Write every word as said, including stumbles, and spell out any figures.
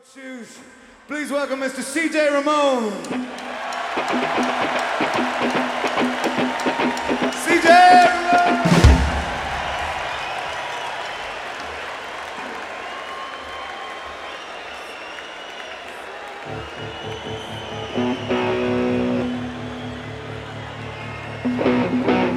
Shoes. Please welcome Mister C J Ramone. C J Ramone. Thank you.